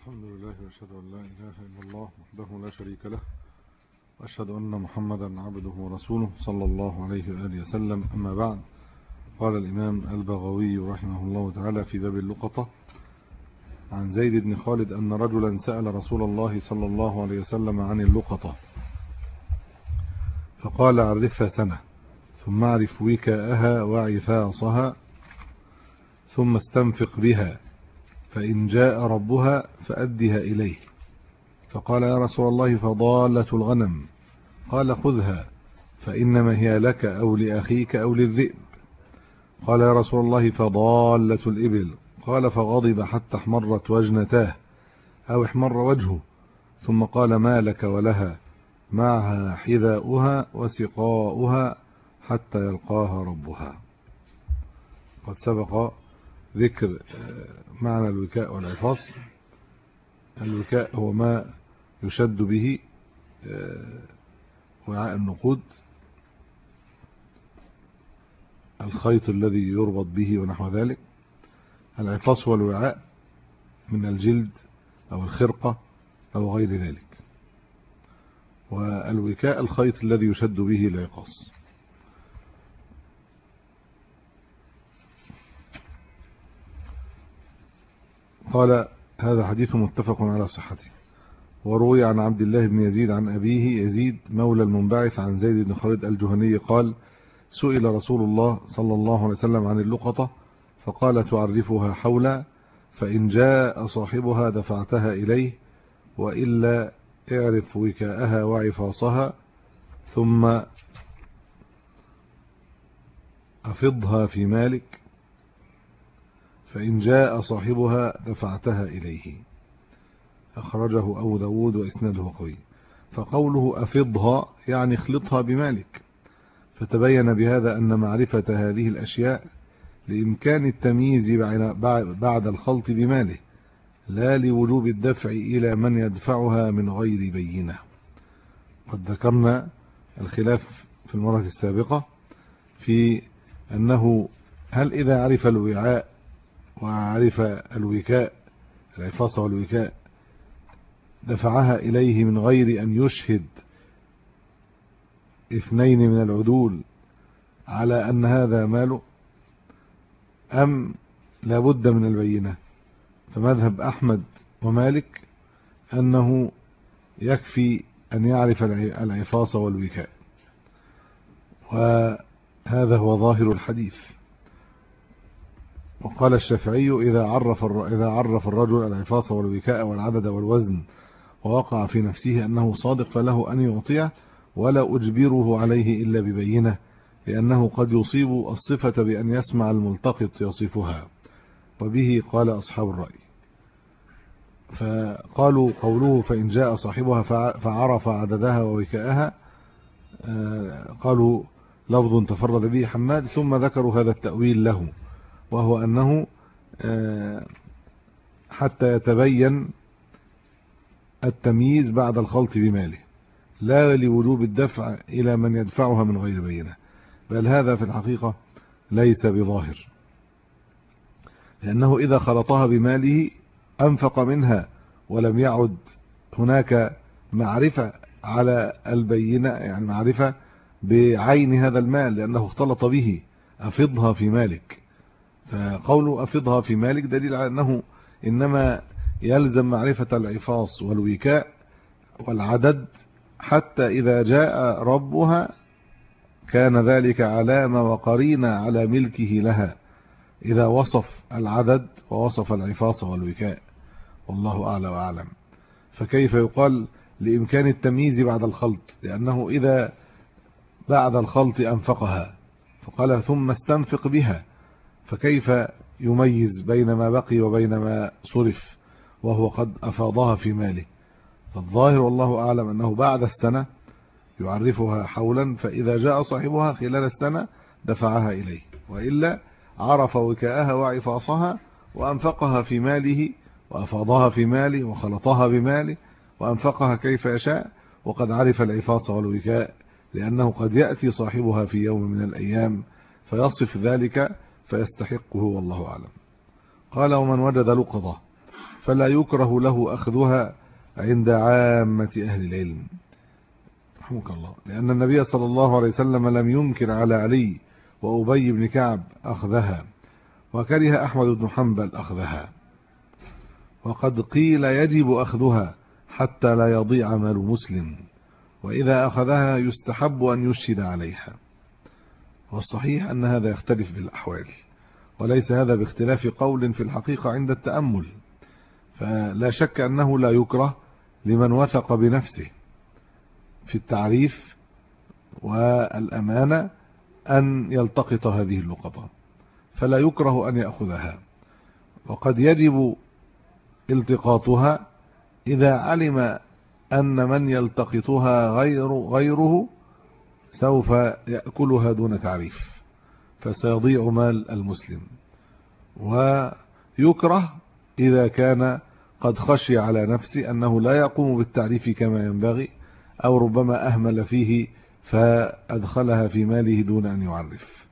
الحمد لله وأشهد أن لا إله إلا الله وحده لا شريك له وأشهد أن محمدا عبده ورسوله صلى الله عليه وآله وسلم. أما بعد، قال الإمام البغوي رحمه الله تعالى في باب اللقطة عن زيد بن خالد أن رجلا سأل رسول الله صلى الله عليه وسلم عن اللقطة فقال: عرفها سنة، ثم اعرف وكاءها وعفاصها، ثم استنفق بها، فإن جاء ربها فأدها إليه. فقال: يا رسول الله، فضالة الغنم؟ قال: خذها، فإنما هي لك أو لأخيك أو للذئب. قال: يا رسول الله، فضالة الإبل؟ قال: فغضب حتى احمرت وجنتاه أو احمر وجهه، ثم قال: ما لك ولها؟ معها حذاؤها وسقاؤها حتى يلقاها ربها. قد سبق ذكر معنى الوكاء والعفاص. الوكاء هو ما يشد به وعاء النقود، الخيط الذي يربط به ونحو ذلك. العفاص هو الوعاء من الجلد أو الخرقة أو غير ذلك، والوكاء الخيط الذي يشد به العقاص. قال: هذا حديث متفق على صحته. وروي عن عبد الله بن يزيد عن أبيه يزيد مولى المنبعث عن زيد بن خالد الجهني قال: سئل رسول الله صلى الله عليه وسلم عن اللقطة فقال: تعرفها حولا، فإن جاء صاحبها دفعتها إليه، وإلا اعرف وكاءها وعفاصها، ثم أفضها في مالك، فإن جاء صاحبها دفعتها إليه. أخرجه أبو داود وإسناده قوي. فقوله أفضها يعني اخلطها بمالك، فتبين بهذا أن معرفة هذه الأشياء لإمكان التمييز بعد الخلط بماله، لا لوجوب الدفع إلى من يدفعها من غير بينة. قد ذكرنا الخلاف في المرة السابقة في أنه هل إذا عرف الوعاء وعرف الوكاء، العفاص والوكاء، دفعها إليه من غير أن يشهد اثنين من العدول على أن هذا ماله، أم لابد من البينة؟ فمذهب أحمد ومالك أنه يكفي أن يعرف العفاص والوكاء، وهذا هو ظاهر الحديث. وقال الشافعي: إذا عرف الرجل العفاص والوكاء والعدد والوزن ووقع في نفسه أنه صادق فله أن يعطيه، ولا أجبره عليه إلا ببينة، لأنه قد يصيب الصفة بأن يسمع الملتقط يصفها. وبه قال أصحاب الرأي. فقالوا قوله فإن جاء صاحبها فعرف عددها ووكاءها، قالوا لفظ تفرد به حماد، ثم ذكروا هذا التأويل له، وهو أنه حتى يتبين التمييز بعد الخلط بماله، لا لوجوب الدفع إلى من يدفعها من غير بينة، بل هذا في الحقيقة ليس بظاهر، لأنه إذا خلطها بماله أنفق منها ولم يعد هناك معرفة على البينة، يعني معرفة بعين هذا المال لأنه اختلط به. أفضها في مالك، فقوله أفضها في مالك دليل على أنه إنما يلزم معرفة العفاص والوكاء والعدد حتى إذا جاء ربها كان ذلك علامة وقرينة على ملكه لها، إذا وصف العدد ووصف العفاص والوكاء، والله أعلى وأعلم. فكيف يقال لإمكان التمييز بعد الخلط؟ لأنه إذا بعد الخلط أنفقها فقال ثم استنفق بها، فكيف يميز بين ما بقي وبين ما صرف وهو قد أفاضها في ماله؟ فالظاهر والله أعلم أنه بعد السنة يعرفها حولا، فإذا جاء صاحبها خلال السنة دفعها إليه، وإلا عرف وكاءها وعفاصها وأنفقها في ماله وأفاضها في ماله وخلطها بماله وأنفقها كيف يشاء، وقد عرف العفاص والوكاء، لأنه قد يأتي صاحبها في يوم من الأيام فيصف ذلك فيستحقه، والله أعلم. قال: ومن وجد لقطة فلا يكره له أخذها عند عامة أهل العلم رحمك الله، لأن النبي صلى الله عليه وسلم لم ينكر على علي وأبي بن كعب أخذها، وكره أحمد بن حنبل أخذها، وقد قيل يجب أخذها حتى لا يضيع مال مسلم، وإذا أخذها يستحب أن يشهد عليها. والصحيح أن هذا يختلف بالأحوال، وليس هذا باختلاف قول في الحقيقة عند التأمل، فلا شك أنه لا يكره لمن وثق بنفسه في التعريف والأمانة أن يلتقط هذه اللقطة، فلا يكره أن يأخذها. وقد يجب التقاطها إذا علم أن من يلتقطها غيره سوف يأكلها دون تعريف، فسيضيع مال المسلم. ويكره إذا كان قد خشي على نفسه أنه لا يقوم بالتعريف كما ينبغي، أو ربما أهمل فيه فأدخلها في ماله دون أن يعرف.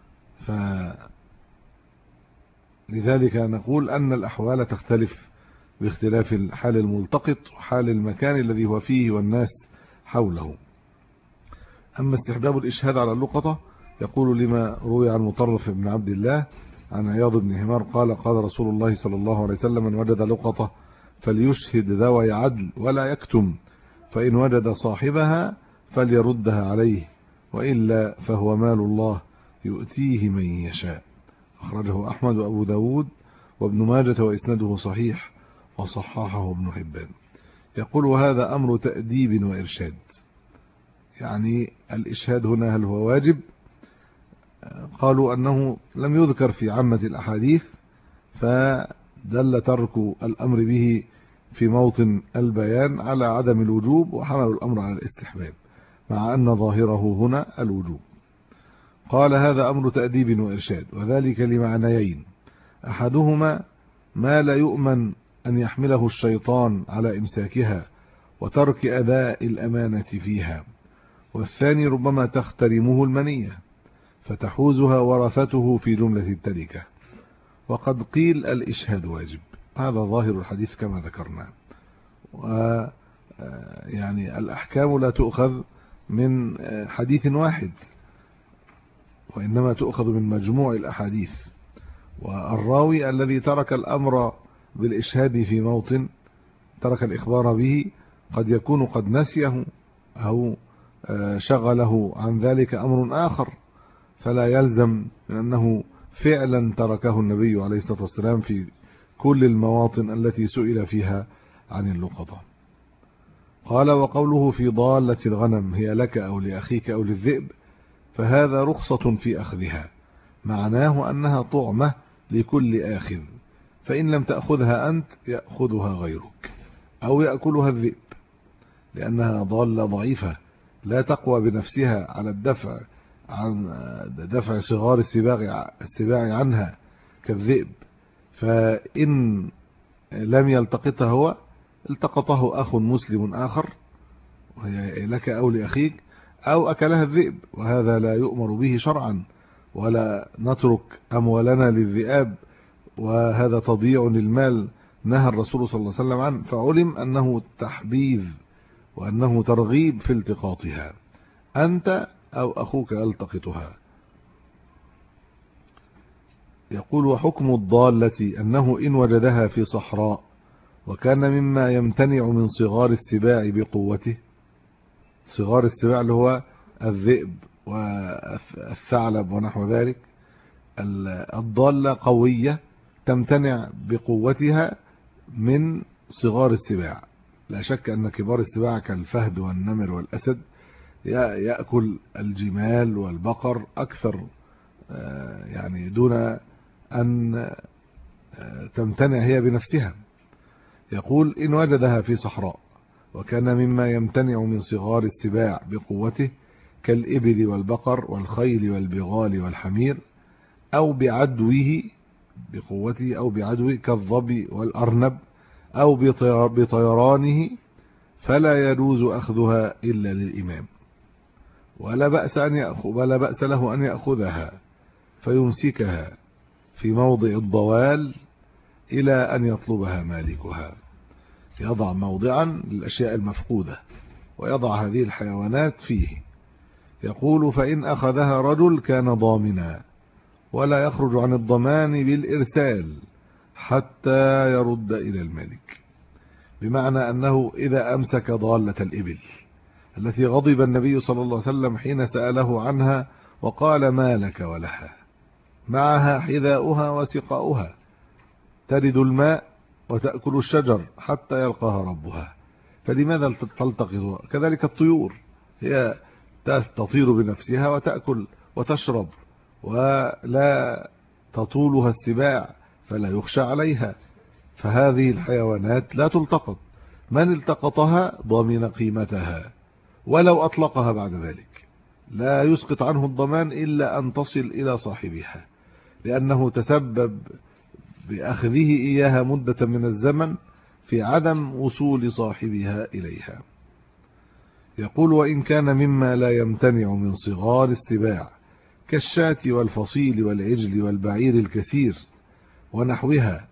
لذلك نقول أن الأحوال تختلف باختلاف حال الملتقط وحال المكان الذي هو فيه والناس حوله. أما استحباب الإشهاد على اللقطة، يقول لما روي عن مطرف بن عبد الله عن عياض بن همار قال قال رسول الله صلى الله عليه وسلم: من وجد لقطة فليشهد ذوي عدل ولا يكتم، فإن وجد صاحبها فليردها عليه، وإلا فهو مال الله يؤتيه من يشاء. أخرجه أحمد وأبو داود وابن ماجة وإسناده صحيح، وصححه ابن حبان. يقول: وهذا أمر تأديب وإرشاد. يعني الإشهاد هنا هل هو واجب؟ قالوا أنه لم يذكر في عامة الأحاديث، فدل ترك الأمر به في موطن البيان على عدم الوجوب، وحملوا الأمر على الاستحباب، مع أن ظاهره هنا الوجوب. قال: هذا أمر تأديب وإرشاد، وذلك لمعنيين: أحدهما ما لا يؤمن أن يحمله الشيطان على إمساكها وترك أداء الأمانة فيها، والثاني ربما تخترمه المنية فتحوزها ورثته في جملة التركة. وقد قيل الإشهاد واجب، هذا ظاهر الحديث كما ذكرنا. يعني الأحكام لا تؤخذ من حديث واحد، وإنما تؤخذ من مجموع الأحاديث. والراوي الذي ترك الأمر بالإشهاد في موطن، ترك الإخبار به، قد يكون قد نسيه أو شغله عن ذلك أمر آخر، فلا يلزم من أنه فعلا تركه النبي عليه الصلاة والسلام في كل المواطن التي سئل فيها عن اللقطة. قال: وقوله في ضالة الغنم هي لك أو لأخيك أو للذئب، فهذا رخصة في أخذها، معناه أنها طعمة لكل آخذ، فإن لم تأخذها أنت يأخذها غيرك أو يأكلها الذئب، لأنها ضالة ضعيفة لا تقوى بنفسها على دفع صغار السباع عنها كالذئب، فإن لم يلتقطها هو التقطه أخ مسلم آخر، وهي لك أو لأخيك، أو أكلها الذئب، وهذا لا يؤمر به شرعا، ولا نترك أموالنا للذئاب، وهذا تضييع للمال نهى الرسول صلى الله عليه وسلم عنه، فعلم أنه تحبيذ وأنه ترغيب في التقاطها، أنت أو أخوك يلتقطها. يقول: وحكم الضالة أنه إن وجدها في صحراء وكان مما يمتنع من صغار السباع بقوته، صغار السباع اللي هو الذئب والثعلب ونحو ذلك، الضالة قوية تمتنع بقوتها من صغار السباع. لا شك أن كبار السباع كالفهد والنمر والأسد يأكل الجمال والبقر أكثر، يعني دون أن تمتنع هي بنفسها. يقول: إن وجدها في صحراء وكان مما يمتنع من صغار السباع بقوته كالإبل والبقر والخيل والبغال والحمير، أو بعدوه بقوته، أو بعدوه كالظبي والأرنب، أو بطيرانه، فلا يجوز أخذها إلا للإمام، ولا بأس له أن يأخذها فيمسكها في موضع الضوال إلى أن يطلبها مالكها. يضع موضعا للأشياء المفقودة ويضع هذه الحيوانات فيه. يقول: فإن أخذها رجل كان ضامنا، ولا يخرج عن الضمان بالإرسال حتى يرد إلى الملك. بمعنى أنه إذا أمسك ضالة الإبل التي غضب النبي صلى الله عليه وسلم حين سأله عنها وقال: ما لك ولها؟ معها حذاؤها وسقاؤها، ترد الماء وتأكل الشجر حتى يلقاها ربها، فلماذا تلتقط؟ كذلك الطيور، هي تطير بنفسها وتأكل وتشرب، ولا تطولها السباع فلا يخشى عليها، فهذه الحيوانات لا تلتقط. من التقطها ضمن قيمتها ولو أطلقها بعد ذلك، لا يسقط عنه الضمان إلا أن تصل إلى صاحبها، لأنه تسبب بأخذه إياها مدة من الزمن في عدم وصول صاحبها إليها. يقول: وإن كان مما لا يمتنع من صغار السباع كالشاة والفصيل والعجل والبعير الكثير ونحوها.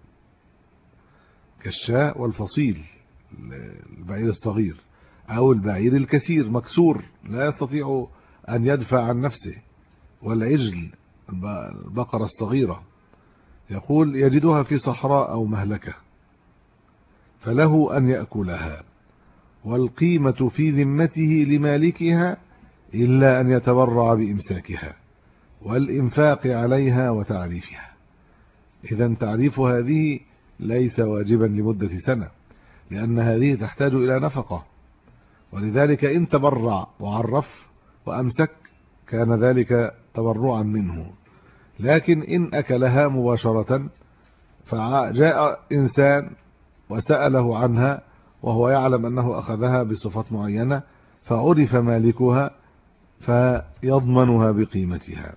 كالشاة والفصيل، البعير الصغير، أو البعير الكثير مكسور لا يستطيع أن يدفع عن نفسه، والعجل البقرة الصغيرة. يقول: يجدها في صحراء أو مهلكة فله أن يأكلها، والقيمة في ذمته لمالكها إلا أن يتبرع بإمساكها والإنفاق عليها وتعريفها. إذن تعريف هذه ليس واجبا لمدة سنة، لأن هذه تحتاج إلى نفقة، ولذلك إن تبرع وعرف وأمسك كان ذلك تبرعا منه. لكن إن أكلها مباشرة، فجاء إنسان وسأله عنها وهو يعلم أنه أخذها بصفات معينة فعرف مالكها فيضمنها بقيمتها.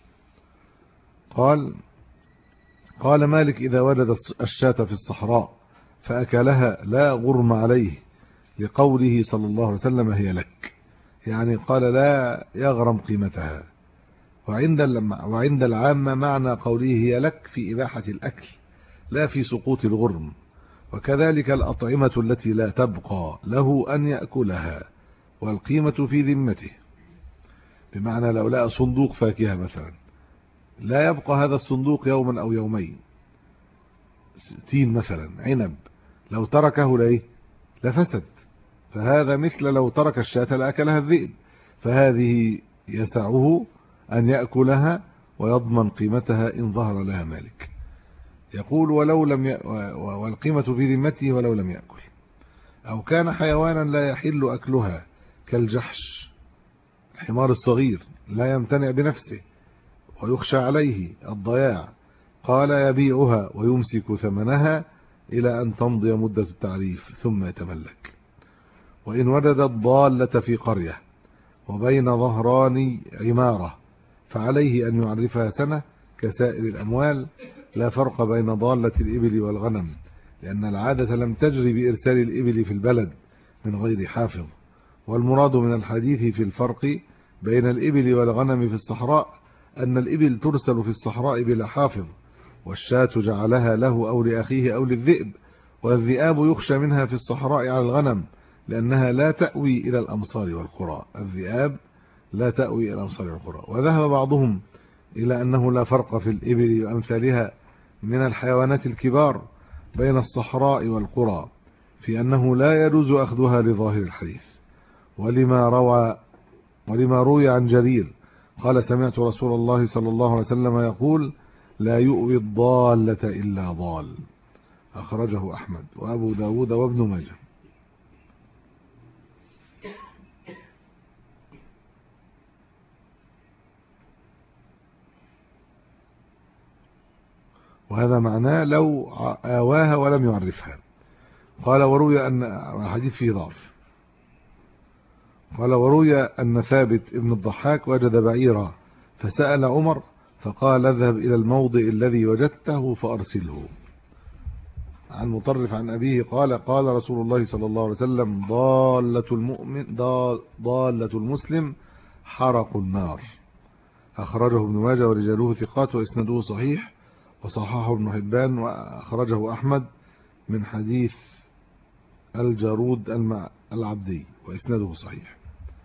قال مالك: إذا وجد الشاة في الصحراء فأكلها لا غرم عليه، لقوله صلى الله عليه وسلم: هي لك، يعني قال لا يغرم قيمتها. وعند العامة معنى قوله هي لك في إباحة الأكل لا في سقوط الغرم. وكذلك الأطعمة التي لا تبقى له أن يأكلها والقيمة في ذمته، بمعنى لو لقى صندوق فاكهة مثلا لا يبقى هذا الصندوق يوما أو يومين، تين مثلا عنب لو تركه لفسد، فهذا مثل لو ترك الشاة لأكلها الذئب، فهذه يسعه أن يأكلها ويضمن قيمتها إن ظهر لها مالك. يقول: والقيمة في ذمته ولو لم يأكل. أو كان حيوانا لا يحل أكلها كالجحش، الحمار الصغير لا يمتنع بنفسه ويخشى عليه الضياع، قال: يبيعها ويمسك ثمنها إلى أن تمضي مدة التعريف ثم يتملك. وإن وجد الضالة في قرية وبين ظهران عمارة فعليه أن يعرفها سنة كسائر الأموال، لا فرق بين ضالة الإبل والغنم، لأن العادة لم تجري بإرسال الإبل في البلد من غير حافظ. والمراد من الحديث في الفرق بين الإبل والغنم في الصحراء أن الإبل ترسل في الصحراء بلا حافظ، والشاة جعلها له أو لأخيه أو للذئب، والذئاب يخشى منها في الصحراء على الغنم لأنها لا تأوي إلى الأمصار والقرى. الذئاب لا تأوي إلى الأمصار والقرى. وذهب بعضهم إلى أنه لا فرق في الإبل وأمثالها من الحيوانات الكبار بين الصحراء والقرى، في أنه لا يجوز أخذها لظاهر الحديث، ولما روي عن جرير قال: سمعت رسول الله صلى الله عليه وسلم يقول: لا يؤوي الضالة إلا ضال. أخرجه أحمد وأبو داود وابن ماجه. وهذا معناه لو آواها ولم يعرفها. قال: وروي أن الحديث فيه ضعف. قال: وروي أن ثابت ابن الضحاك وجد بعيرا فسأل عمر فقال: اذهب إلى الموضع الذي وجدته فأرسله. عن مطرف عن أبيه قال: قال رسول الله صلى الله عليه وسلم: ضالة المسلم حرق النار. أخرجه ابن ماجه ورجاله ثقات وإسناده صحيح، وصححه ابن حبان وأخرجه أحمد من حديث الجارود العبدي وإسناده صحيح.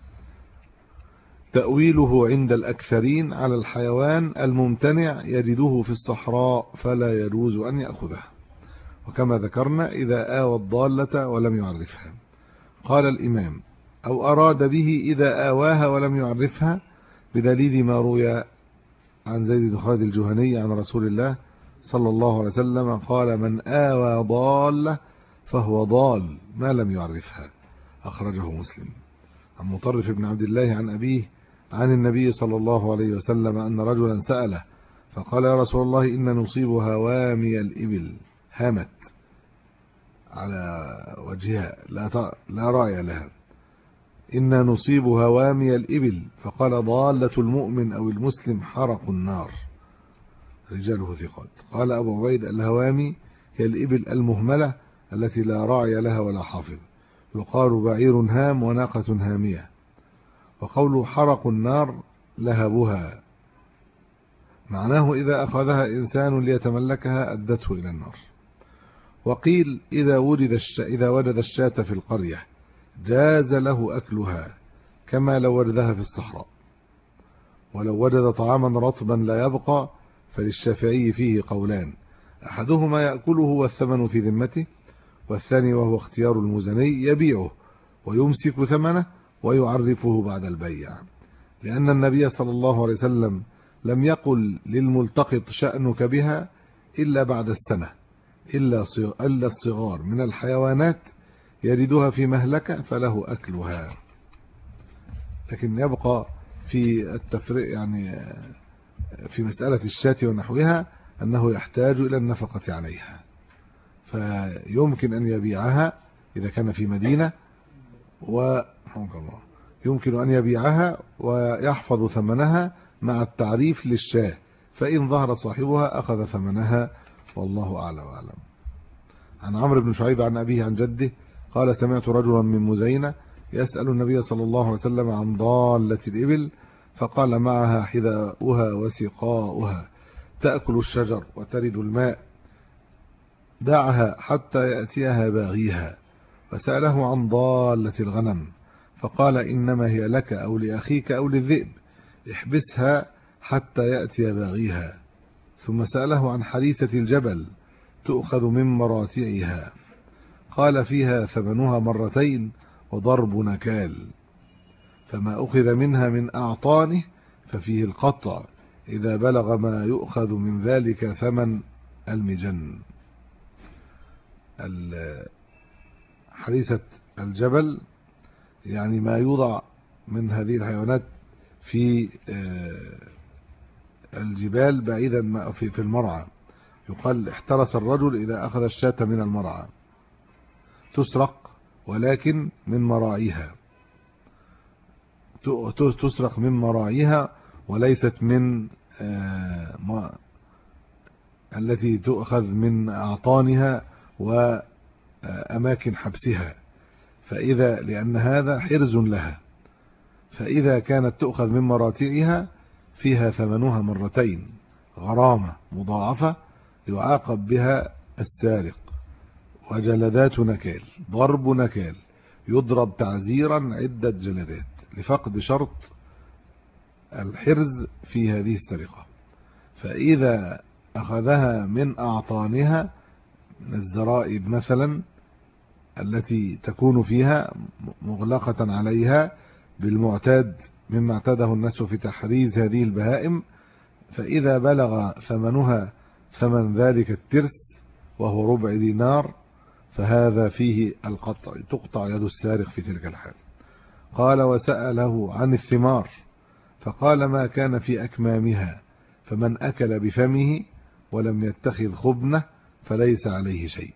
تأويله عند الأكثرين على الحيوان الممتنع يجده في الصحراء فلا يجوز أن يأخذه، وكما ذكرنا إذا آوى الضالة ولم يعرفها. قال الإمام: أو أراد به إذا آواها ولم يعرفها، بدليل ما روي عن زيد بن خالد الجهني عن رسول الله صلى الله عليه وسلم قال: من آوى ضالة فهو ضال ما لم يعرفها، أخرجه مسلم. عن مطرف بن عبد الله عن أبيه عن النبي صلى الله عليه وسلم أن رجلا سأله فقال: يا رسول الله إن نصيب هوامي الإبل، هامت على وجهها لا رأي لها، إن نصيب هوامي الإبل، فقال: ضالة المؤمن أو المسلم حرق النار، رجاله ثقات. قال أبو عبيد: الهوامي هي الإبل المهملة التي لا راعي لها ولا حافظ، يقال بعير هام وناقة هامية. وقوله حرق النار لهبها، معناه إذا أخذها إنسان ليتملكها أدته إلى النار. وقيل إذا وجد الشاة في القرية جاز له أكلها كما لو وجدها في الصحراء. ولو وجد طعاما رطبا لا يبقى فللشافعي فيه قولان: أحدهما يأكله والثمن في ذمته، والثاني وهو اختيار المزني يبيعه ويمسك ثمنه ويعرفه بعد البيع، لأن النبي صلى الله عليه وسلم لم يقل للملتقط شأنك بها إلا بعد السنة، إلا الصغار من الحيوانات يجدها في مهلكة فله أكلها. لكن يبقى في التفريق يعني في مسألة الشاة ونحوها أنه يحتاج إلى النفقة عليها، فيمكن أن يبيعها إذا كان في مدينة، يمكن أن يبيعها ويحفظ ثمنها مع التعريف للشاة، فإن ظهر صاحبها أخذ ثمنها، والله أعلى وأعلم. عن عمرو بن شعيب عن أبيه عن جده قال: سمعت رجلا من مزينة يسأل النبي صلى الله عليه وسلم عن ضالة الإبل، فقال: معها حذاؤها وسقاؤها، تأكل الشجر وترد الماء، دعها حتى يأتيها باغيها. فسأله عن ضالة الغنم فقال: إنما هي لك أو لأخيك أو للذئب، احبسها حتى يأتي باغيها. ثم سأله عن حريسة الجبل، تؤخذ من مراتعها، قال: فيها ثمنها مرتين وضرب نكال، فما أخذ منها من أعطانه ففيه القطع إذا بلغ ما يؤخذ من ذلك ثمن المجن. حريسة الجبل يعني ما يوضع من هذه الحيوانات في الجبال بعيدا في المرعى، يقال: احترس الرجل إذا أخذ الشاة من المرعى، تسرق ولكن من مراعيها، تسرق من مراعيها وليست من التي تؤخذ من أعطانها وأماكن حبسها، لأن هذا حرز لها، فإذا كانت تؤخذ من مراتعها فيها ثمنها مرتين، غرامة مضاعفة يعاقب بها السارق، وجلدات نكال، ضرب نكال، يضرب تعزيرا عدة جلدات لفقد شرط الحرز في هذه السرقة. فإذا أخذها من أعطانها، الزرائب مثلا التي تكون فيها مغلقة عليها بالمعتاد مما اعتاده الناس في تحريز هذه البهائم، فإذا بلغ ثمنها ثمن ذلك الترس وهو ربع دينار فهذا فيه القطع، تقطع يد السارق في تلك الحال. قال: وسأله عن الثمار فقال: ما كان في أكمامها، فمن أكل بفمه ولم يتخذ خبنه فليس عليه شيء،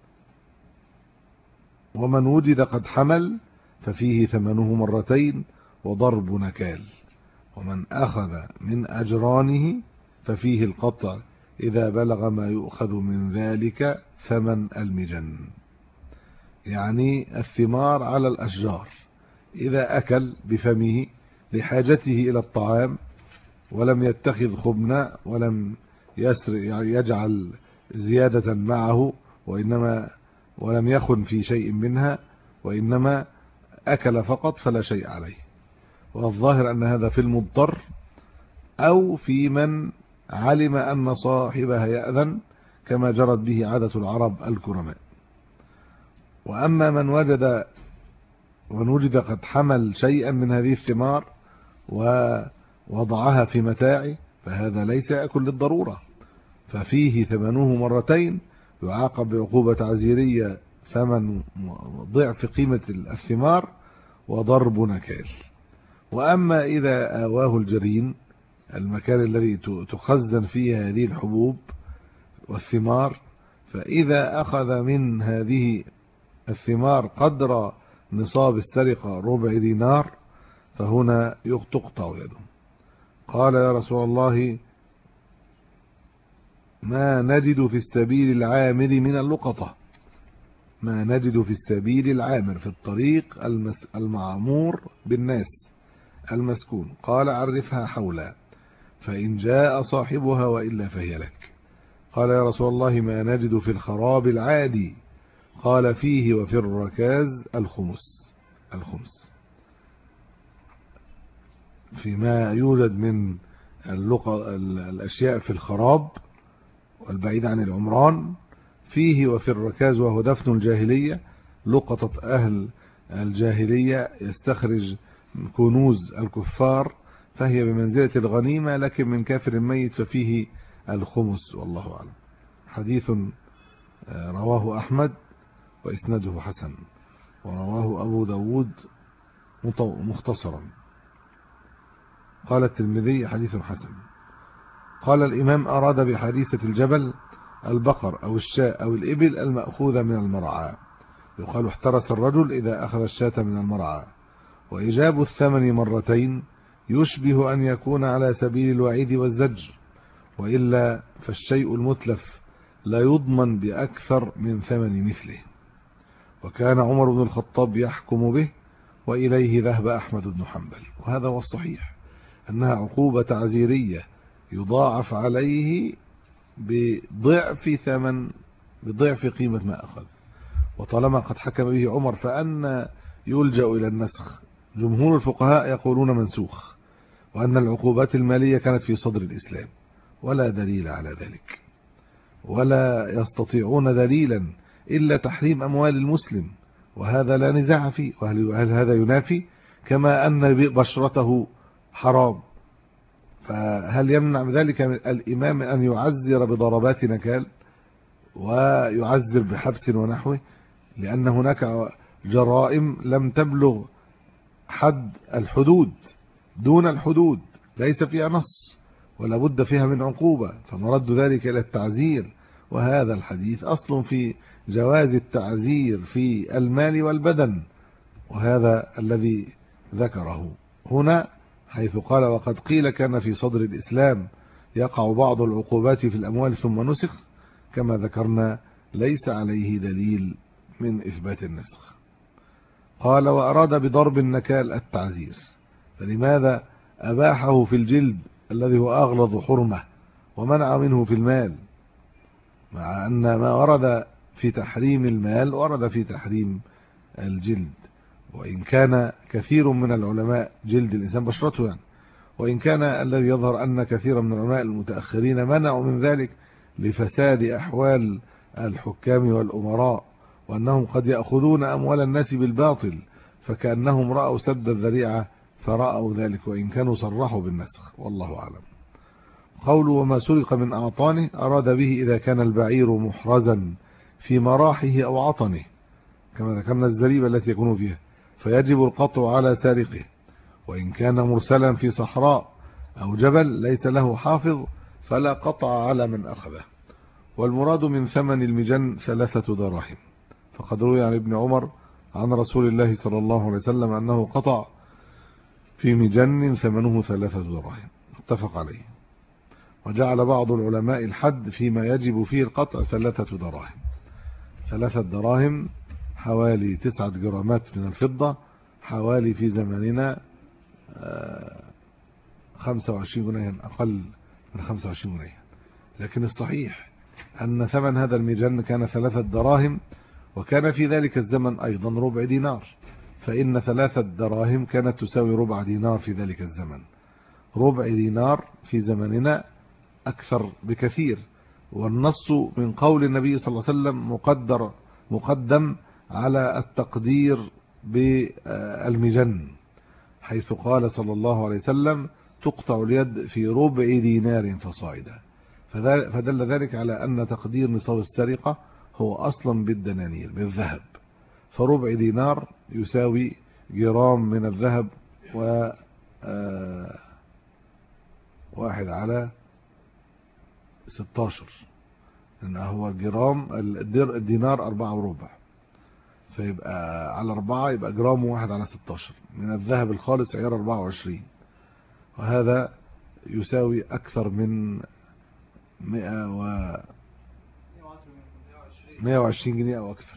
ومن وجد قد حمل ففيه ثمنه مرتين وضرب نكال، ومن أخذ من أجرانه ففيه القطع إذا بلغ ما يؤخذ من ذلك ثمن المجن. يعني الثمار على الأشجار، إذا أكل بفمه لحاجته إلى الطعام ولم يتخذ خبنا ولم يعني يجعل زيادة معه، ولم يخن في شيء منها، وإنما أكل فقط فلا شيء عليه. والظاهر أن هذا في المضطر أو في من علم أن صاحبها يأذن، كما جرت به عادة العرب الكرماء. وأما من وجد قد حمل شيئا من هذه الثمار ووضعها في متاعه، فهذا ليس يأكل للضرورة، ففيه ثمنه مرتين، يعاقب بعقوبة تعزيرية ثمن ضعف قيمة الثمار وضرب نكال. وأما إذا آواه الجرين، المكان الذي تخزن فيه هذه الحبوب والثمار، فإذا أخذ من هذه الثمار قدر نصاب السرقة 1/4 دينار، فهنا تقطع يده. قال يا رسول الله: ما نجد في السبيل العامر من اللقطة. ما نجد في السبيل العامر، في الطريق المعمور بالناس المسكون. قال: عرفها حولا، فإن جاء صاحبها وإلا فهي لك. قال يا رسول الله: ما نجد في الخراب العادي. قال: فيه وفي الركاز الخمس. فيما يوجد من الأشياء في الخراب والبعيد عن العمران، فيه وفي الركاز، وهو دفن الجاهلية، لقطة أهل الجاهلية يستخرج كنوز الكفار، فهي بمنزلة الغنيمة، لكن من كافر ميت ففيه الخمس، والله أعلم. حديث رواه أحمد وإسناده حسن، ورواه أبو داود مختصرا. قال الترمذي: حديث حسن. قال الإمام: أراد بحديثة الجبل البقر أو الشاء أو الإبل المأخوذة من المرعى. يقال: احترس الرجل إذا أخذ الشاة من المرعى. وإجاب الثمن مرتين يشبه أن يكون على سبيل الوعيد والزجر، وإلا فالشيء المتلف لا يضمن بأكثر من ثمن مثله. وكان عمر بن الخطاب يحكم به، وإليه ذهب أحمد بن حنبل. وهذا هو الصحيح، أنها عقوبة تعزيرية يضاعف عليه بضعف قيمة ما أخذ. وطالما قد حكم به عمر، فأن يلجأ إلى النسخ. جمهور الفقهاء يقولون منسوخ، وأن العقوبات المالية كانت في صدر الإسلام، ولا دليل على ذلك، ولا يستطيعون دليلا إلا تحريم أموال المسلم، وهذا لا نزاع فيه. وهل هذا ينافي كما أن بشرته حرام؟ فهل يمنع ذلك من الإمام أن يعزر بضربات نكال ويعزر بحبس ونحوه؟ لأن هناك جرائم لم تبلغ حد الحدود، دون الحدود ليس فيها نص ولا بد فيها من عقوبة، فنرد ذلك إلى التعزير. وهذا الحديث أصل في جواز التعزير في المال والبدن، وهذا الذي ذكره هنا، حيث قال: وقد قيل كان في صدر الإسلام يقع بعض العقوبات في الأموال ثم نسخ. كما ذكرنا ليس عليه دليل من إثبات النسخ. قال: وأراد بضرب النكال التعزير، فلماذا أباحه في الجلد الذي هو أغلظ حرمة، ومنع منه في المال، مع أن ما ورد في تحريم المال ورد في تحريم الجلد؟ وإن كان كثير من العلماء جلد الإنسان بشرته يعني، وإن كان الذي يظهر أن كثيرا من العلماء المتأخرين منعوا من ذلك لفساد أحوال الحكام والأمراء، وأنهم قد يأخذون أموال الناس بالباطل، فكأنهم رأوا سد الذريعة فرأوا ذلك، وإن كانوا صرحوا بالنسخ، والله أعلم. قوله: وما سرق من أعطانه، أراد به إذا كان البعير محرزا في مراحه أو عطنه، كما ذكرنا الزريبة التي يكون فيها، فيجب القطع على سارقه. وإن كان مرسلا في صحراء أو جبل ليس له حافظ، فلا قطع على من أخذه. والمراد من ثمن المجن 3 دراهم، فقد روي عن ابن عمر عن رسول الله صلى الله عليه وسلم أنه قطع في مجن ثمنه 3 دراهم، اتفق عليه. وجعل بعض العلماء الحد فيما يجب فيه القطع 3 دراهم. 3 دراهم حوالي 9 جرامات من الفضة، حوالي في زماننا 25 جنيه، أقل من 25 جنيه. لكن الصحيح أن ثمن هذا المجن كان 3 دراهم، وكان في ذلك الزمن أيضا ربع دينار، فإن 3 دراهم كانت تساوي ربع دينار في ذلك الزمن. ربع دينار في زمننا أكثر بكثير، والنص من قول النبي صلى الله عليه وسلم مقدم على التقدير بالمجن، حيث قال صلى الله عليه وسلم تقطع اليد في ربع دينار فصاعدا، فدل ذلك على أن تقدير نصاب السرقة هو أصلا بالدنانير بالذهب، فربع دينار يساوي جرام من الذهب و 1/16، لأن هو جرام الدينار 4 وربع، فيبقى على 4 يبقى جرام 1/16 من الذهب الخالص عيار 24، وهذا يساوي أكثر من 120 جنيه أو أكثر.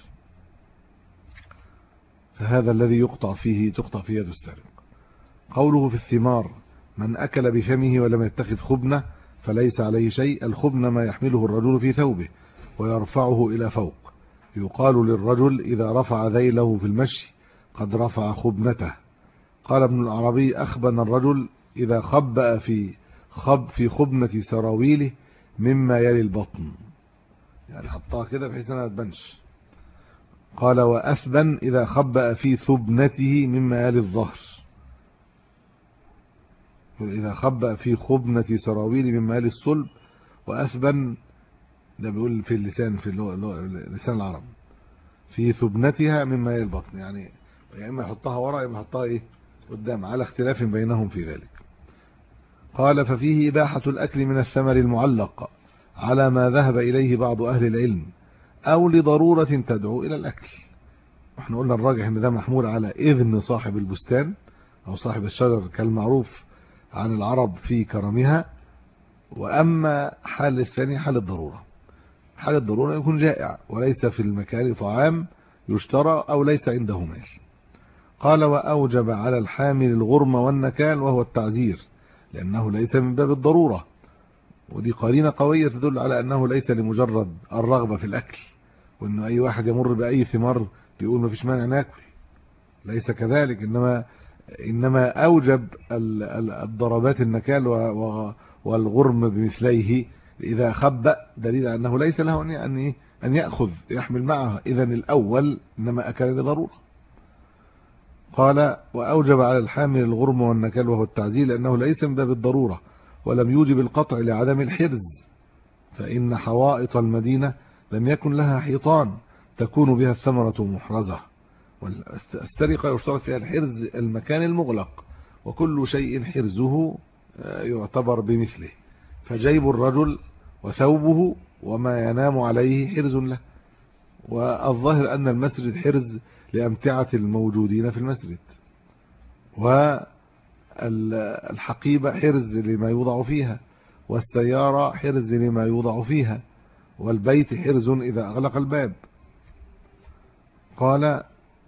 فهذا الذي تقطع فيه يد السارق. قوله في الثمار: من أكل بفمه ولم يتخذ خبنة فليس عليه شيء. الخبن ما يحمله الرجل في ثوبه ويرفعه إلى فوق، يقال للرجل إذا رفع ذيله في المشي قد رفع خبنته. قال ابن العربي: أخبن الرجل إذا خبأ في خبنة سراويله مما يلي البطن، يعني حطها كده بحيث أنها تبنش. قال: وأثبن إذا خبأ في ثبنته مما يلي الظهر، إذا خبأ في خبنة سراويل مما يلي الصلب. وأثبن ده بيقول في اللسان، في لسان العرب، في ثبنتها مما يلي البطن، يعني يا إما يحطها ورا يا إما يحطها قدام، على اختلاف بينهم في ذلك. قال: ففيه إباحة الأكل من الثمر المعلق على ما ذهب إليه بعض أهل العلم، أو لضرورة تدعو إلى الأكل. احنا قلنا الراجح ان ده محمول على إذن صاحب البستان أو صاحب الشجر كالمعروف عن العرب في كرمها. وأما حال الثاني حال الضرورة، حال الضرورة يكون جائع وليس في المكان طعام يشترى أو ليس عنده مال. قال: وأوجب على الحامل الغرم والنكال وهو التعزير، لأنه ليس من باب الضرورة، ودي قرينة قوية تدل على أنه ليس لمجرد الرغبة في الأكل، وأن أي واحد يمر بأي ثمار بيقول ما فيش مانع ناكل، ليس كذلك، إنما أوجب الضربات النكال والغرم بمثليه إذا خبأ، دليل أنه ليس له أن يأخذ يحمل معه، إذن الأول إنما أكل لضرورة. قال: وأوجب على الحامل الغرم والنكال وهو التعزيل، لأنه ليس من باب الضرورة، ولم يوجب القطع لعدم الحرز، فإن حوائط المدينة لم يكن لها حيطان تكون بها الثمرة محرزة، والسرقة يشترط فيها الحرز المكان المغلق، وكل شيء حرزه يعتبر بمثله، فجيب الرجل وثوبه وما ينام عليه حرز له. والظاهر أن المسجد حرز لأمتعة الموجودين في المسجد، والحقيبة حرز لما يوضع فيها، والسيارة حرز لما يوضع فيها، والبيت حرز إذا أغلق الباب. قال: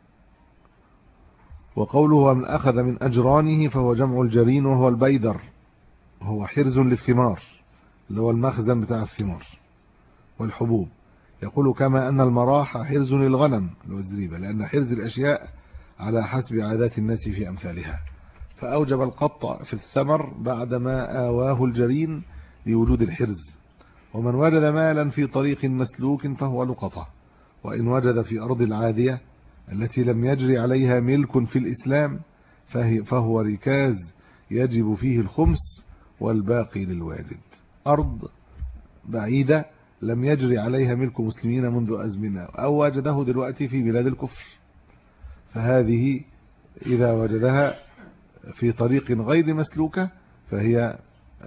وقوله: ومن أخذ من أجرانه فهو جمع الجرين وهو البيدر، هو حرز للثمار اللي هو المخزن بتاع الثمار والحبوب. يقول: كما أن المراح حرز للغنم اللي هو الزريبة، لأن حرز الأشياء على حسب عادات الناس في أمثالها، فأوجب القطع في الثمر بعدما آواه الجرين لوجود الحرز. ومن وجد مالا في طريق مسلوك فهو لقطة، وإن وجد في أرض العادية التي لم يجري عليها ملك في الإسلام فهو ركاز يجب فيه الخمس والباقي للوالد. أرض بعيدة لم يجري عليها ملك مسلمين منذ أزمنة، أو وجده دلوقتي في بلاد الكفر، فهذه إذا وجدها في طريق غير مسلوكة فهي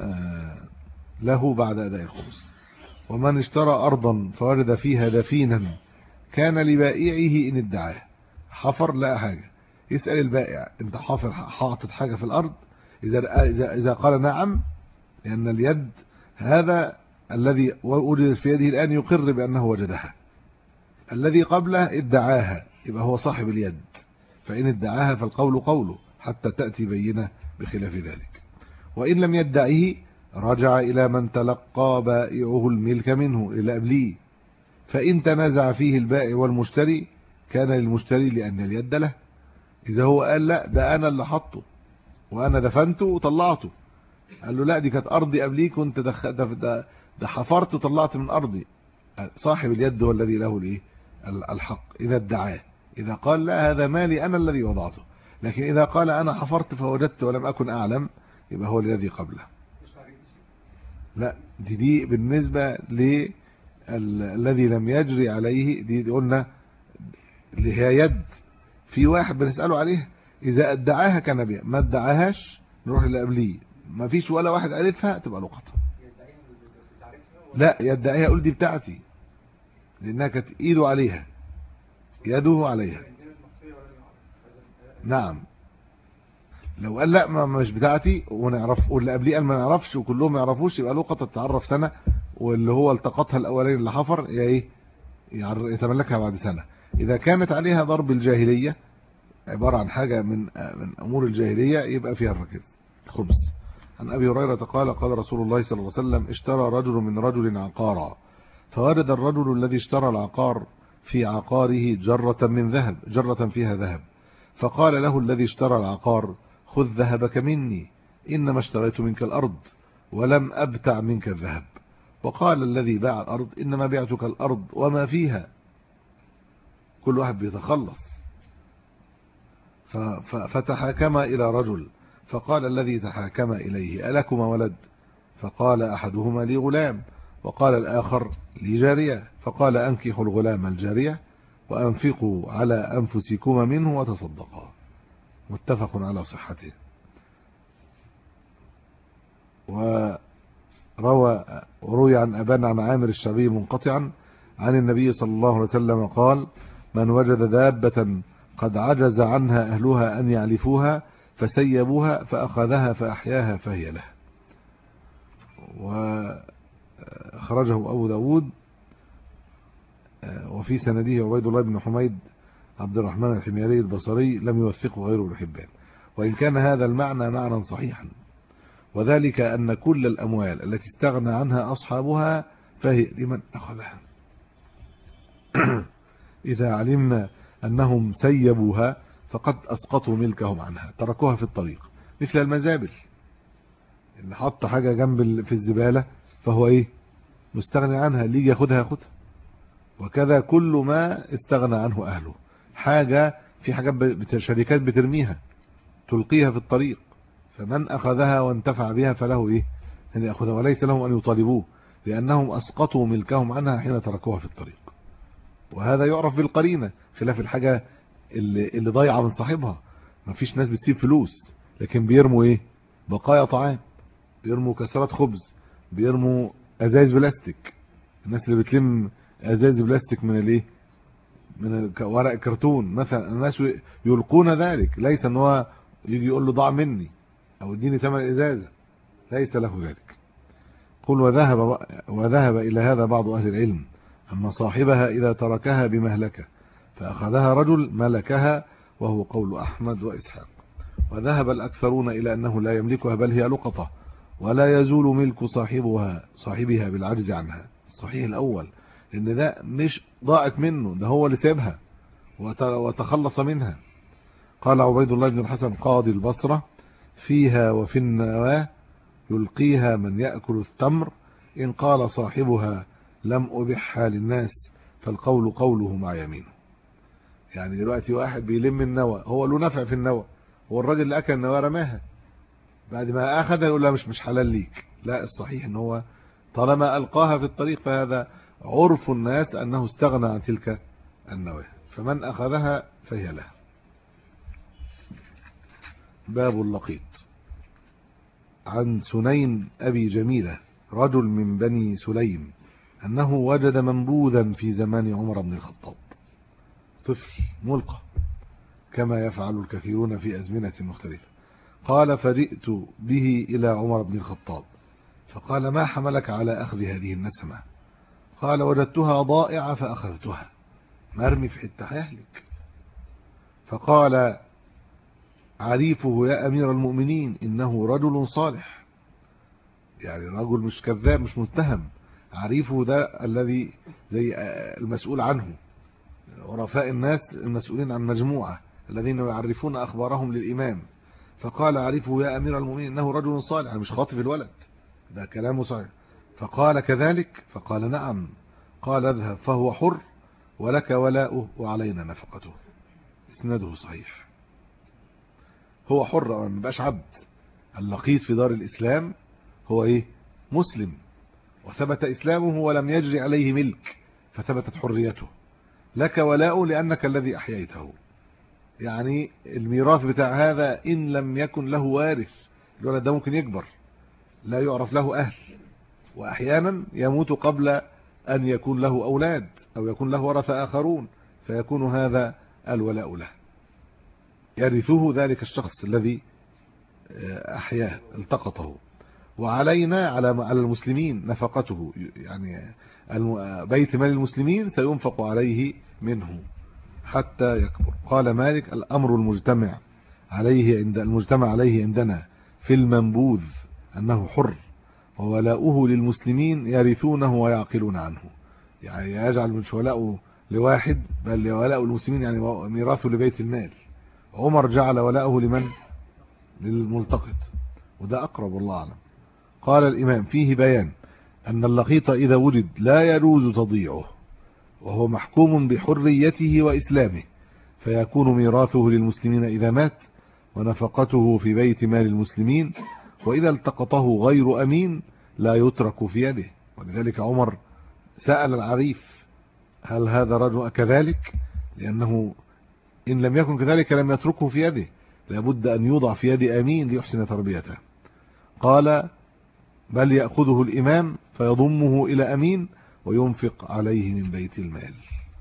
له بعد أداء الخمس. ومن اشترى أرضا فوجد فيها دفينا كان لبائعه إن ادعاه، حفر لا حاجة، يسأل البائع: انت حافر حاطط حاجة في الأرض؟ إذا قال نعم، لأن اليد هذا الذي وجد في يده الآن يقر بأنه وجدها، الذي قبله ادعاها يبقى هو صاحب اليد، فإن ادعاها فالقول قوله حتى تأتي بينة بخلاف ذلك. وإن لم يدعيه رجع إلى من تلقى بائعه الملك منه إلى قبليه، فإن تنازع فيه البائع والمشتري كان للمشتري لأن اليد له. إذا هو قال لا ده أنا اللي حطه وأنا دفنته وطلعته، قال له لا دي كانت أرضي قبليك كنت ده حفرت وطلعت من أرضي، صاحب اليد هو الذي له الايه الحق إذا ادعاه. إذا قال لا هذا مالي أنا الذي وضعته، لكن إذا قال أنا حفرت فوجدت ولم أكن أعلم يبقى هو الذي قبله. لا دي بالنسبة الذي لم يجري عليه، دي قلنا اللي هي يد في واحد بنسأله عليها، إذا ادعاها كان بيها، ما ادعاهاش نروح اللي قبليه، ما فيش ولا واحد عرفها تبقى لقطة. لا يدعيها يقول دي بتاعتي لأنها كانت إيده عليها، يده عليها. نعم لو قال لا ما مش بتاعتي ونعرف واللي قبليه قال ما نعرفش وكلهم ما يعرفوش يبقى لقطة تعرف سنة، واللي هو التقطها الأولين اللي حفر يتملكها بعد سنة. إذا كانت عليها ضرب الجاهلية عبارة عن حاجة من أمور الجاهلية يبقى فيها الركز الخبز. عن أبي هريرة قال قال رسول الله صلى الله عليه وسلم اشترى رجل من رجل عقارا، فورد الرجل الذي اشترى العقار في عقاره جرة من ذهب، جرة فيها ذهب، فقال له الذي اشترى العقار خذ ذهبك مني إنما اشتريت منك الأرض ولم أبتع منك الذهب. وقال الذي باع الأرض إنما بعتك الأرض وما فيها. كل واحد بيتخلص. فتحاكم إلى رجل، فقال الذي تحاكم إليه ألكما ولد؟ فقال أحدهما لي غلام وقال الآخر لي جارية، فقال أنكحوا الغلام الجارية وأنفقوا على أنفسكما منه وتصدقا. متفق على صحته. وروي عن أبان عن عامر الشعبي منقطعا عن النبي صلى الله عليه وسلم قال من وجد دابة قد عجز عنها أهلها أن يعلفوها فسيبوها فأخذها فأحياها فهي له. وأخرجه أبو داود وفي سنده عبيد الله بن حميد عبد الرحمن الحميري البصري لم يوثقه غيره ابن حبان، وإن كان هذا المعنى معنى صحيحا، وذلك أن كل الأموال التي استغنى عنها أصحابها فهي لمن أخذها. إذا علمنا أنهم سيبوها فقد أسقطوا ملكهم عنها، تركوها في الطريق، مثل المزابل اللي حط حاجة جنب في الزبالة فهو إيه مستغني عنها، اللي يجي ياخدها. وكذا كل ما استغنى عنه أهله، حاجة في حاجات شركات بترميها تلقيها في الطريق، فمن أخذها وانتفع بها فله إيه أن يأخذها، وليس لهم أن يطالبوه لأنهم أسقطوا ملكهم عنها حين تركوها في الطريق. وهذا يعرف بالقرينة، خلاف الحاجة اللي ضايعة من صاحبها. ما فيش ناس بتسيب فلوس لكن بيرموا إيه بقايا طعام، بيرموا كسرات خبز، بيرموا أزايز بلاستيك. الناس اللي بتلم أزايز بلاستيك من الايه من ورق كرتون مثلا، الناس يلقون ذلك، ليس ان هو يجي يقول له ضاع مني او اديني ثمن ازازه، ليس له ذلك. قل وذهب الى هذا بعض اهل العلم، اما صاحبها اذا تركها بمهلكه فاخذها رجل ملكها، وهو قول احمد واسحاق. وذهب الاكثرون الى انه لا يملكها بل هي لقطه، ولا يزول ملك صاحبها بالعجز عنها. الصحيح الاول لان ده مش ضاعت منه، ده هو اللي سابها وتخلص منها. قال عبيد الله بن الحسن قاضي البصرة فيها وفي النواه يلقيها من يأكل التمر، إن قال صاحبها لم أبحها للناس فالقول قوله مع يمينه. يعني دلوقتي واحد بيلم النوى، هو له نفع في النوى، هو الراجل اللي أكل النوى رماها، بعد ما أخذها يقول لها مش حلال ليك. لا الصحيح ان هو طالما ألقاها في الطريق فهذا عرف الناس أنه استغنى عن تلك النواة، فمن أخذها فهي له. باب اللقيط. عن سنين أبي جميلة رجل من بني سليم أنه وجد منبوذا في زمان عمر بن الخطاب، طفل ملقى كما يفعل الكثيرون في أزمنة مختلفة. قال فجئت به إلى عمر بن الخطاب فقال ما حملك على أخذ هذه النسمة؟ قال وجدتها ضائعة فأخذتها، مرمي في حتة هيهلك. فقال عريفه يا أمير المؤمنين إنه رجل صالح، يعني الرجل مش كذاب، مش متهم. عريفه ده الذي زي المسؤول عنه، عرفاء الناس المسؤولين عن مجموعة الذين يعرفون أخبارهم للإمام. فقال عرفه يا أمير المؤمنين إنه رجل صالح، يعني مش خاطف الولد، ده كلامه صحيح. فقال كذلك؟ فقال نعم. قال اذهب فهو حر ولك ولاؤه وعلينا نفقته. اسناده صحيح. هو حر، ما بقاش عبد. اللقيط في دار الإسلام هو ايه؟ مسلم، وثبت إسلامه ولم يجري عليه ملك فثبتت حريته. لك ولاؤه لأنك الذي أحييته. يعني الميراث بتاع هذا إن لم يكن له وارث، الولد ده ممكن يكبر لا يعرف له أهل، وأحيانا يموت قبل أن يكون له أولاد أو يكون له ورثة آخرون، فيكون هذا الولاء له، يرثه ذلك الشخص الذي أحياه التقطه. وعلينا على المسلمين نفقته، يعني بيت مال المسلمين سينفق عليه منه حتى يكبر. قال مالك الأمر المجتمع عليه عندنا في المنبوذ أنه حر، وولاؤه للمسلمين يرثونه ويعقلون عنه. يعني يجعل من ولاؤه لواحد، بل ولاؤه للمسلمين يعني ميراثه لبيت المال. عمر جعل ولاؤه لمن؟ للملتقط، وده أقرب والله أعلم. قال الإمام فيه بيان أن اللقيط إذا وجد لا يجوز تضييعه، وهو محكوم بحريته وإسلامه، فيكون ميراثه للمسلمين إذا مات، ونفقته في بيت مال المسلمين. وإذا التقطه غير أمين لا يترك في يده. ولذلك عمر سأل العريف هل هذا رجل كذلك، لأنه إن لم يكن كذلك لم يتركه في يده، لابد أن يوضع في يد أمين ليحسن تربيته. قال بل يأخذه الإمام فيضمه إلى أمين وينفق عليه من بيت المال.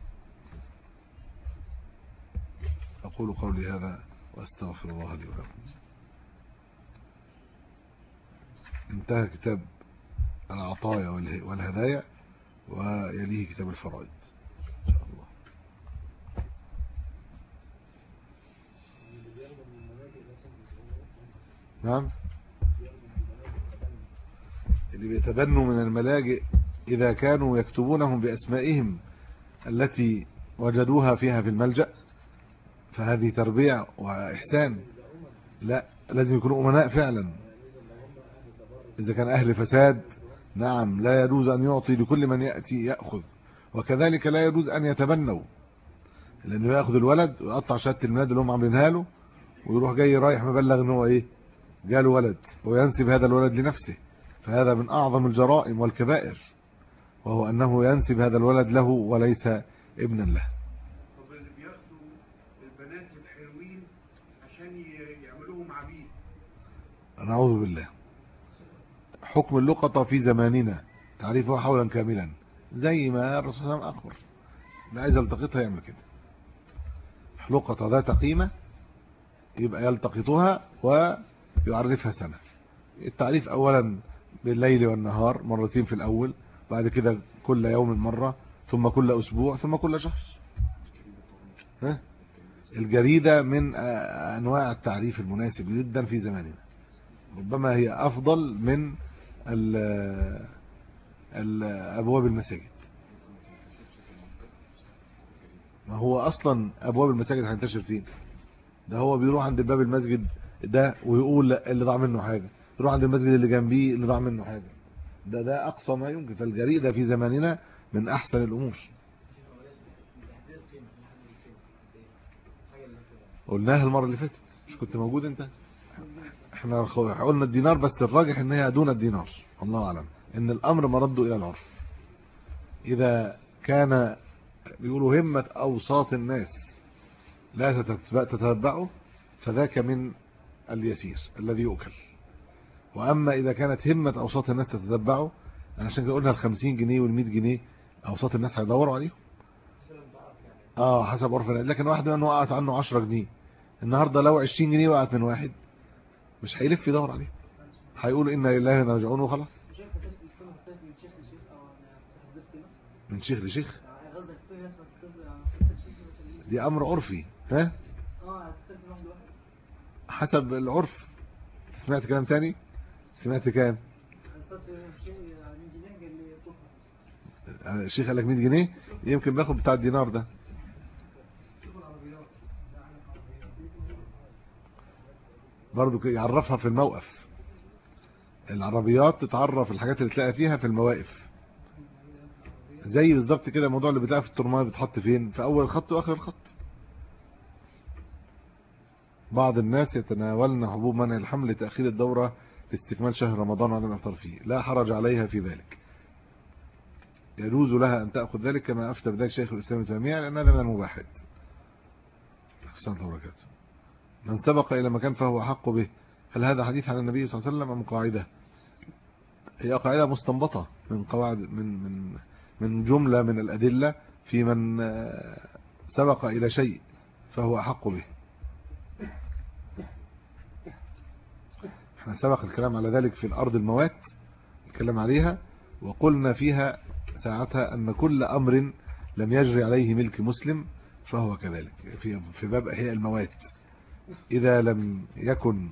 أقول قولي هذا وأستغفر الله لي ولكم. انتهى كتاب العطايا والهدايا، ويليه كتاب الفرائض إن شاء الله. نعم، اللي بيتبنوا من الملاجئ إذا كانوا يكتبونهم بأسمائهم التي وجدوها فيها في الملجأ فهذه تربية وإحسان. لا، لازم يكونوا أمناء فعلا. إذا كان أهل فساد نعم لا يجوز أن يعطي لكل من يأتي يأخذ، وكذلك لا يجوز أن يتبنوا، لأنه يأخذ الولد ويقطع شهادة الميلاد اللي هم عاملينها له ويروح جاي رايح مبلغ ان هو ايه جاله ولد وينسب هذا الولد لنفسه، فهذا من أعظم الجرائم والكبائر، وهو أنه ينسب هذا الولد له وليس ابنا له. طب اللي بياخدوا البنات الحلوين عشان يعملوهم عبيد، نعوذ بالله. حكم اللقطة في زماننا تعريفه حولا كاملا، زي ما الرسول صلى الله عليه وسلم أخبر، اللي عايز يلتقطها يعمل كده. لقطة ذات قيمة يبقى يلتقطها ويعرفها سنة. التعريف أولا بالليل والنهار مرتين في الأول، بعد كده كل يوم مرة، ثم كل أسبوع، ثم كل شهر. الجريدة من أنواع التعريف المناسب جدا في زماننا، ربما هي أفضل من أبواب المساجد. ما هو أصلا أبواب المساجد هينتشر فين؟ ده هو بيروح عند باب المسجد ده ويقول لا اللي ضاع منه حاجة، يروح عند المسجد اللي جنبيه اللي ضاع منه حاجة. ده أقصى ما يمكن. فالجريدة في زماننا من أحسن الأمور. قلناها المرة اللي فاتت، مش كنت موجود انت؟ احنا قلنا الدينار، بس الراجح ان هي دون الدينار، الله أعلم، ان الأمر مرده إلى العرف. إذا كان بيقولوا همة أوساط الناس لا تتبعه فذاك من اليسير الذي يؤكل. وأما إذا كانت همة أوساط الناس تتبعه، أنا عشان كده قلنا 50 جنيه وال100 جنيه أوساط الناس هيدوروا عليهم حسب عرف الناس. لكن واحد منهم وقعت عنه 10 جنيه النهاردة، لو 20 جنيه وقعت من واحد مش هيلف يدور عليه، هيقولوا إنا لله وإنا إليه راجعون وخلاص. من شيخ لشيخ دي أمر عرفي، ها حسب العرف. سمعت كلام تاني؟ سمعت كام؟ الشيخ قال لك 100 جنيه يمكن باخد بتاع الدينار ده. برضو يعرفها في الموقف. العربيات تتعرف الحاجات اللي تلاقي فيها في المواقف، زي بالظبط كده الموضوع اللي بتلاقي في الترمايه بتحط فين، في اول الخط واخر الخط. بعض الناس يتناولن حبوب منع الحمل لتأخير الدورة لاستكمال شهر رمضان وعدم الافطار فيه، لا حرج عليها في ذلك، يجوز لها ان تأخذ ذلك كما افتى بذلك شيخ الاسلام ابن تيمية، لان هذا من المباحات. من سبق الى مكان فهو حق به، هل هذا حديث عن النبي صلى الله عليه وسلم ام قاعدة؟ هي قاعدة مستنبطة من قواعد من جملة من الأدلة في من سبق إلى شيء فهو أحق به. احنا سبق الكلام على ذلك في الأرض الموات، الكلام عليها وقلنا فيها ساعتها أن كل أمر لم يجري عليه ملك مسلم فهو كذلك في باب إحياء الموات. إذا لم يكن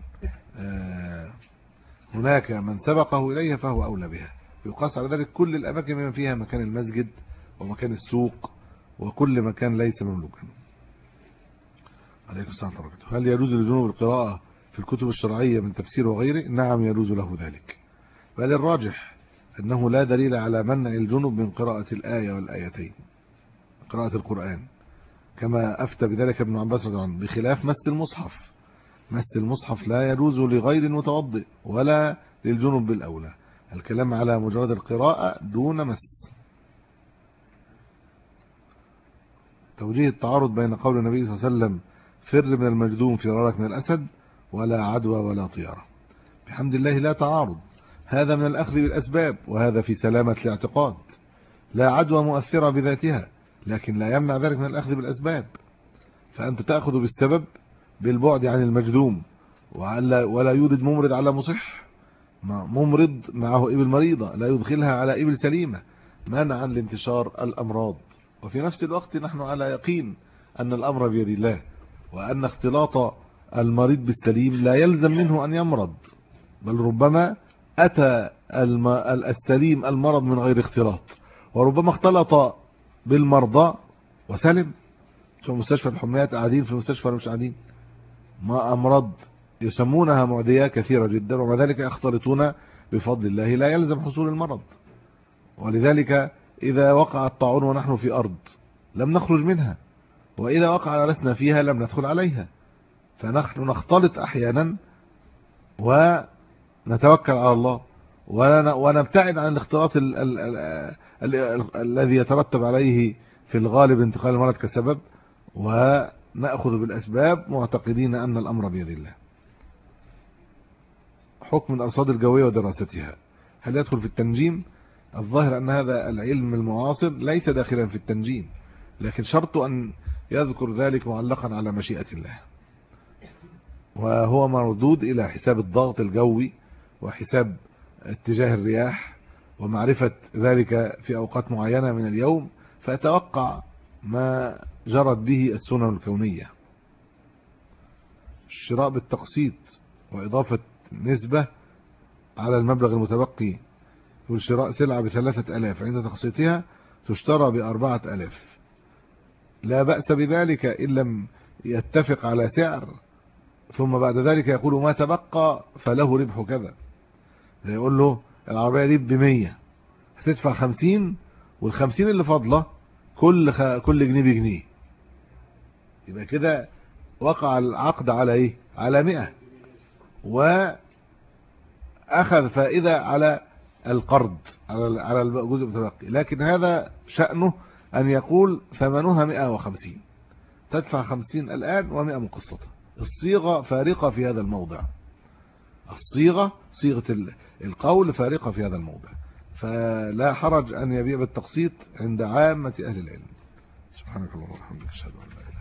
هناك من سبقه إليها فهو أولى بها. يقاس على ذلك كل الأماكن بما فيها مكان المسجد ومكان السوق وكل مكان ليس مملوكا. عليكم السلام ورحمة الله. هل يجوز للجنوب القراءة في الكتب الشرعية من تفسير وغيره؟ نعم يجوز له ذلك، بل الراجح أنه لا دليل على منع الجنوب من قراءة الآية والآيتين، قراءة القرآن، كما أفتى بذلك ابن عباس رضي الله عنه، بخلاف مس المصحف. مس المصحف لا يجوز لغير متوضئ ولا للجنوب بالأولى، الكلام على مجرد القراءة دون مس. توجيه التعارض بين قول النبي صلى الله عليه وسلم فر من المجذوم فرارك من الأسد ولا عدوى ولا طيارة، بحمد الله لا تعارض، هذا من الأخذ بالأسباب وهذا في سلامة الاعتقاد. لا عدوى مؤثرة بذاتها لكن لا يمنع ذلك من الأخذ بالأسباب، فأنت تأخذ بالسبب بالبعد عن المجذوم ولا يوجد ممرض على مصح، ممرض معه إبل مريضة لا يدخلها على إبل سليمة منعا لانتشار الأمراض. وفي نفس الوقت نحن على يقين أن الأمر بيد الله، وأن اختلاط المريض بالسليم لا يلزم منه أن يمرض، بل ربما أتى السليم المرض من غير اختلاط، وربما اختلط بالمرضى وسلم. في مستشفى الحميات قاعدين في المستشفى مش قاعدين، ما أمراض يسمونها معدية كثيرة جدا ومع ذلك يختلطون بفضل الله، لا يلزم حصول المرض. ولذلك إذا وقع الطاعون ونحن في أرض لم نخرج منها، وإذا وقع لسنا فيها لم ندخل عليها، فنحن نختلط أحيانا ونتوكل على الله ونبتعد عن الاختلاط الذي يترتب عليه في الغالب انتقال المرض كسبب، ونأخذ بالأسباب معتقدين أن الأمر بيد الله. حكم الأرصاد الجوية ودراستها، هل يدخل في التنجيم؟ الظاهر أن هذا العلم المعاصر ليس داخلا في التنجيم، لكن شرط أن يذكر ذلك معلقا على مشيئة الله، وهو مردود إلى حساب الضغط الجوي وحساب اتجاه الرياح ومعرفة ذلك في أوقات معينة من اليوم، فأتوقع ما جرت به السنن الكونية. الشراء بالتقسيط وإضافة نسبة على المبلغ المتبقي، والشراء سلعة ب3000 عند تقسيطها تشترى ب4000، لا بأس بذلك إن لم يتفق على سعر، ثم بعد ذلك يقول ما تبقى فله ربح كذا. يقول له العربية دي ب100 هتدفع 50، وال50 اللي فاضلة كل جنيه بجنيه، يبقى كده وقع العقد على ايه؟ على 100، واخذ فائدة على القرض على الجزء المتبقي. لكن هذا شأنه ان يقول ثمنها 150، تدفع 50 الآن و100 مقسطة. الصيغة فارقة في هذا الموضع، الصيغة صيغة القول فارقة في هذا الموضع، فلا حرج أن يبيع بالتقسيط عند عامة أهل العلم. سبحانك اللهم وبحمدك أشهد أن لا إله إلا أنت.